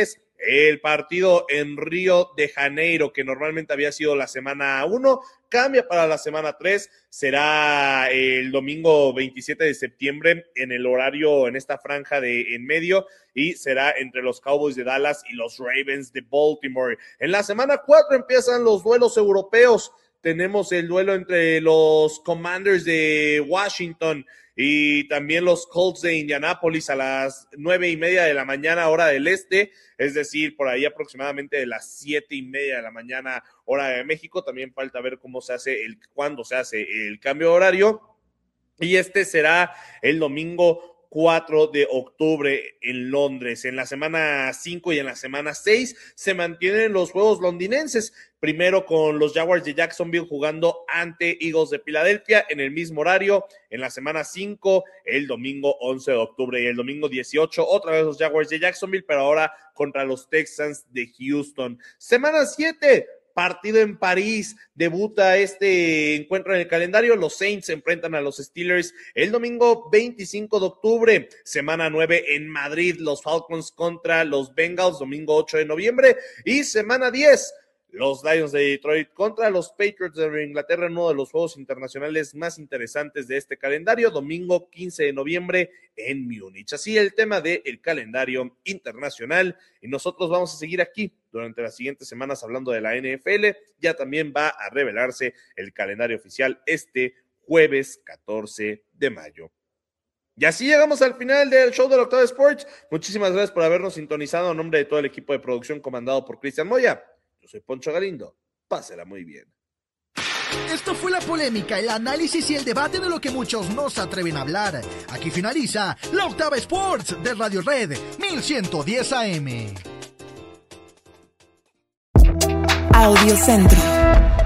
O: El partido en Río de Janeiro, que normalmente había sido la semana 1, cambia para la semana 3, será el domingo 27 de septiembre en el horario, en esta franja de en medio, y será entre los Cowboys de Dallas y los Ravens de Baltimore. En la semana 4 empiezan los duelos europeos. Tenemos el duelo entre los Commanders de Washington y también los Colts de Indianápolis a las 9:30 de la mañana, hora del este, es decir, por ahí aproximadamente de las 7:30 de la mañana, hora de México. También falta ver cuándo se hace el cambio de horario. Y este será el domingo 4 de octubre en Londres. En la semana 5 y en la semana 6 se mantienen los juegos londinenses, primero con los Jaguars de Jacksonville jugando ante Eagles de Filadelfia en el mismo horario. En la semana 5, el domingo 11 de octubre, y el domingo 18, otra vez los Jaguars de Jacksonville, pero ahora contra los Texans de Houston. Semana 7, partido en París, debuta este encuentro en el calendario. Los Saints se enfrentan a los Steelers el domingo 25 de octubre. Semana 9 en Madrid, los Falcons contra los Bengals, domingo 8 de noviembre. Y semana 10, los Lions de Detroit contra los Patriots de Inglaterra, uno de los juegos internacionales más interesantes de este calendario, domingo 15 de noviembre en Múnich. Así el tema del calendario internacional, y nosotros vamos a seguir aquí durante las siguientes semanas hablando de la NFL. Ya también va a revelarse el calendario oficial este jueves 14 de mayo. Y así llegamos al final del show de la Octava Sports. Muchísimas gracias por habernos sintonizado. En nombre de todo el equipo de producción comandado por Cristian Moya, yo soy Poncho Galindo. Pásela muy bien.
P: Esto fue la polémica, el análisis y el debate de lo que muchos no se atreven a hablar. Aquí finaliza la Octava Sports de Radio Red 1110 AM.
Q: Audio Centro.